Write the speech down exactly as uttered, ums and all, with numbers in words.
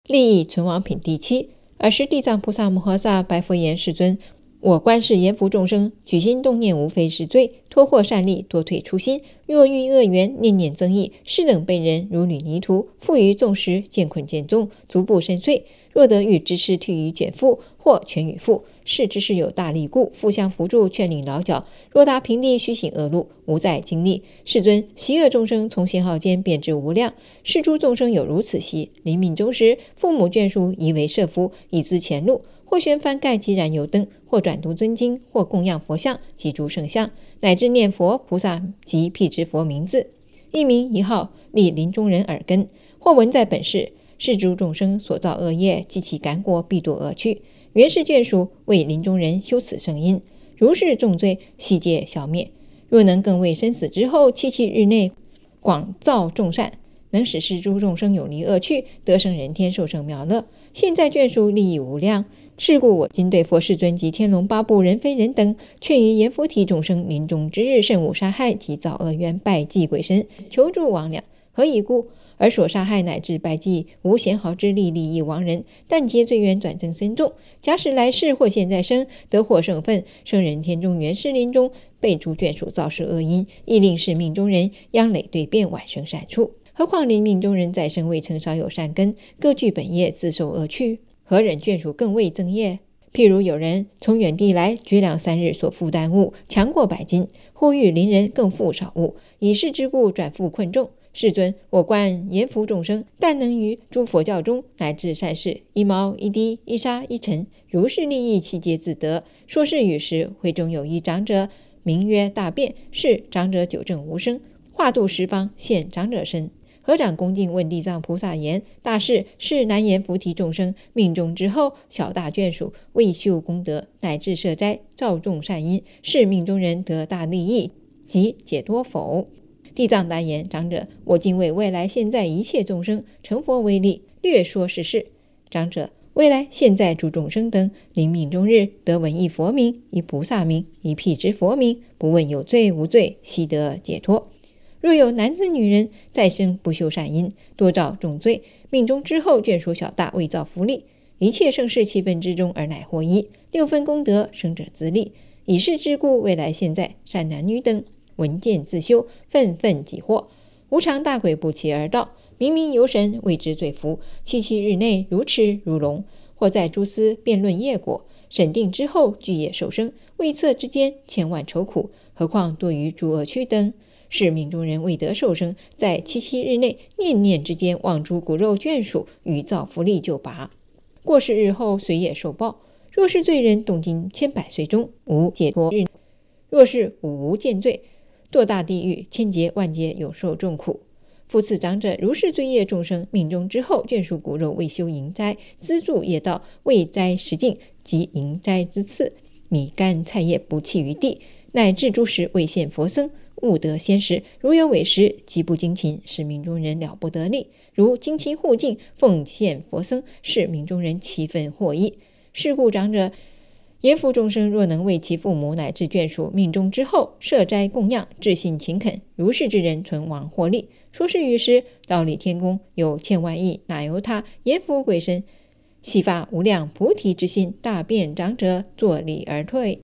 利益存亡品第七。尔时地藏菩萨摩诃萨白佛言：世尊，我观世阎浮众生，举心动念无非是罪，脱获善利，多退初心。若遇恶缘，念念增益，是等被人如履泥土，负于众时，见困见纵，足不深邃。若得遇之事退于卷腹，或全与腹，是之事有大力故，互相扶助，劝领劳脚。若达平地，须行恶路，无在经历。世尊，习恶众生从先后间变至无量，是诸众生有如此习。临命终时，父母眷属以为设福，以资前路，或悬幡盖及燃油灯，或转读尊经，或供养佛像及诸圣像，乃至念佛菩萨及辟支佛名字，一名一号，立临终人耳根。或闻在本世，是诸众生所造恶业，及其感果，必堕恶趣。原是眷属为临终人修此圣因，如是重罪悉皆消灭。若能更为生死之后七七日内广造众善，能使世诸众生永离恶趣，得生人天，受生妙乐。现在眷属利益无量，是故我今对佛世尊及天龙八部人非人等，劝于阎浮提众生临终之日，慎勿杀害及造恶缘，拜祭鬼神，求助魍魉。何以故？而所杀害乃至拜祭无贤毫之力，利益亡人，但结罪缘，转增深重。假使来世或现在生，得获圣分，生人天中，原是临终，被诸眷属造是恶因，亦令是命中人殃累对变，晚生善处。何况临命中人在生未曾少有善根，各具本业，自受恶趣，何忍眷属更未增业？譬如有人从远地来，绝粮三日所负担物强过百斤，呼吁邻人更负少物，以是之故转负困重。世尊，我观阎浮众生，但能于诸佛教中乃至善事，一毛一滴一沙一尘，如是利益，其皆自得。说是语时，会中有一长者，名曰大辩，是长者久证无生，化度十方，现长者身。合掌恭敬问地藏菩萨言：大士，是南阎浮提众生命中之后，小大眷属为修功德，乃至设斋造众善因，是命中人得大利益及解脱否？地藏答言：长者，我今为未来现在一切众生成佛为例，略说是事。长者，未来现在诸众生等临命终日，得闻一佛名，一菩萨名，一辟支佛名，不问有罪无罪，悉得解脱。若有男子女人再生不修善因，多造重罪，命中之后眷属小大未造福利，一切盛世七分之中而乃获益，六分功德生者自利。以是之故，未来现在善男女等闻见自修，愤愤己获。无常大鬼不期而到，明明有神为之罪福，七七日内如痴如聋。或在诸司辩论业果，审定之后具业受生，未测之间千万愁苦，何况多于诸恶趣等。是命中人未得受生，在七七日内念念之间望诸骨肉眷属，与造福利就拔。过世日后随业受报。若是罪人，动经千百岁中无解脱日；若是五无见罪，堕大地狱，千劫万劫，永受重苦。复次长者，如是罪业众生命中之后，眷属骨肉未修营斋，资助业道，未斋食净及营斋之次，米干菜叶不弃于地，乃至诸时未现佛僧，勿得先食。如有违食，即不精勤，是命中人了不得利。如精勤护净，奉献佛僧，是命中人七分获益。是故长者，阎浮众生若能为其父母乃至眷属命中之后设斋供养，至信勤恳，如是之人存亡获利。说是语时，忉利天宫有千万亿那由他阎浮鬼神，悉发无量菩提之心，大辩长者作礼而退。